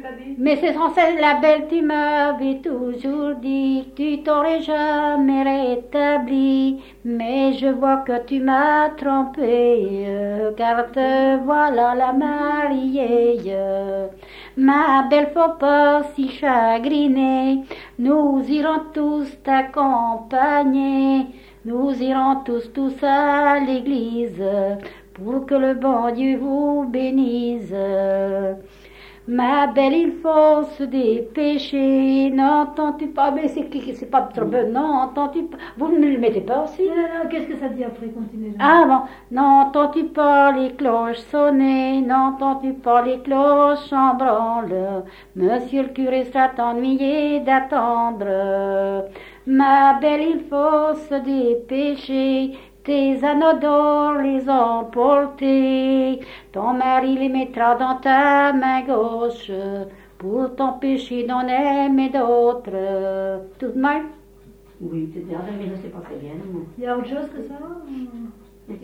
t'a dit? Mais c'est censé, la belle, tu m'avais toujours dit, tu t'aurais jamais rétabli. Mais je vois que tu m'as trompé, car te voilà la mariée. Ma belle, faut pas si chagriner, nous irons tous t'accompagner. Nous irons tous à l'église pour que le bon Dieu vous bénisse. Ma belle, il faut se dépêcher. N'entends-tu pas? Mais c'est pas trop bon. N'entends-tu pas? Vous ne le mettez pas aussi? Non, qu'est-ce que ça dit après? Continue. Ah bon. N'entends-tu pas les cloches sonner? N'entends-tu pas les cloches en branle? Monsieur le curé sera ennuyé d'attendre. Ma belle, il faut se dépêcher. Tes anneaux d'or les emporter. Ton mari les mettra dans ta main gauche pour t'empêcher d'en aimer d'autres. Tout de même? Oui, c'est bien, mais je ne sais pas très bien. Il y a autre chose que ça? C'est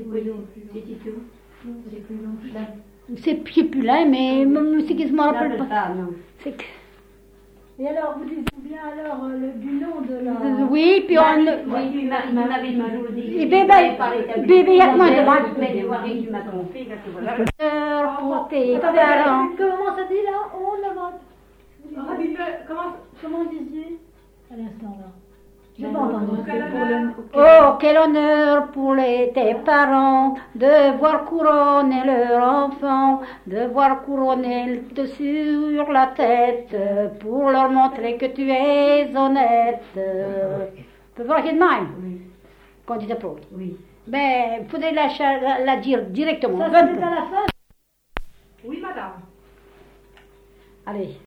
plus long. C'est plus là, mais c'est qui se m'en rappelle pas. C'est que... Et alors, vous dites bien alors du nom de la... Oui, puis on... Oui, tu m'avais toujours dit. Et bébé, il y a que moi devant. Mais tu vois bien que tu m'as trompé, parce que voilà. Pour tes Attendez, parents. comment ça dit là? On invente. Comment vous disiez à l'instant là? J'ai pas entendu. Oh, quel honneur pour tes parents de voir couronner leur enfant, de voir couronner sur la tête pour leur montrer que tu es honnête. Tu peux voir qu'il y a de même quand tu t'approches. Oui. Ben, il faudrait la dire directement. Ça, c'est à la fin. Oui, madame. Allez.